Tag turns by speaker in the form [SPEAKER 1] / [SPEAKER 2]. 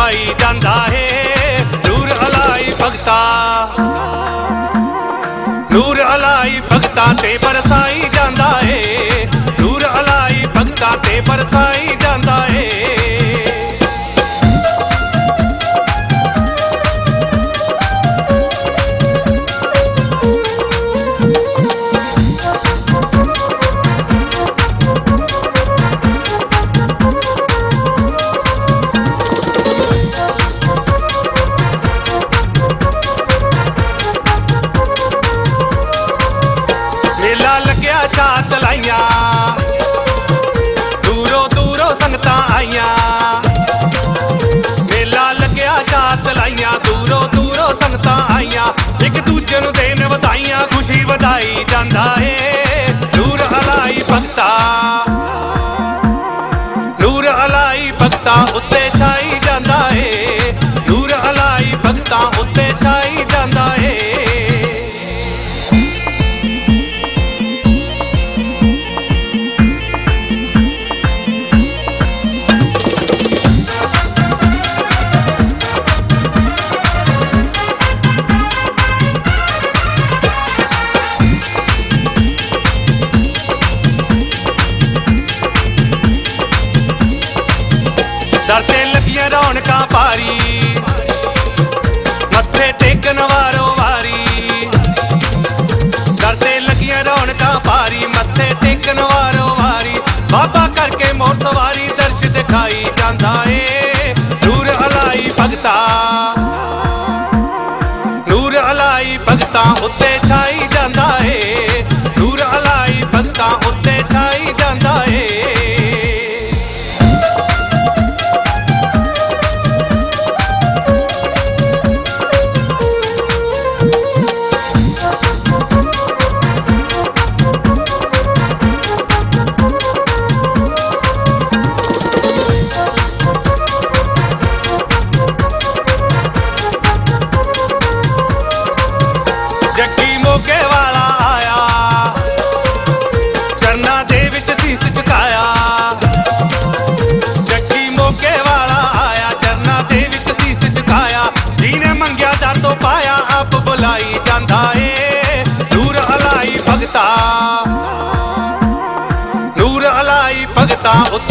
[SPEAKER 1] बरसाई जांदा है। नूर अलाई भगता, नूर अलाई भगता ते बरसाई जांदा है। नूर अलाई भगता ते बरसाई जांदा है। मेला लग्या चात लाइया, दूरों दूरों संगतां आईया। मेला लग्या चात लाइया, दूरों दूरों संगतां आईया। एक दूजे नूं देन वधाइयां, खुशी वधाई जांदा है। नूर अलाई भगता, नूर अलाई भगता उत्ते छाई जांदा है। नूर अलाई भगता उत्ते छाई जांदा है। दर ते लगियां रौनकां भारी, मत्थे टेकन वारो वारी। दर ते लगियां रौनकां भारी, मत्थे टेकन वारो वारी। बाबा करके मोर सवारी, दर्श दिखाई जांदा है। नूर अलाई भगता, नूर अलाई भगता उत्ते छाई जांदा है। नूर अलाई भगता उत्ते छाई जांदा है। जग्गी मोगे वाला आया, चरना दे विच सीस झुकाया। जग्गी मोगे वाला आया, चरना दे विच सीस झुकाया। जिने मंगया दर तो पाया, आप बुलाई जांदा है। नूर अलाई भगता, नूर अलाई भगता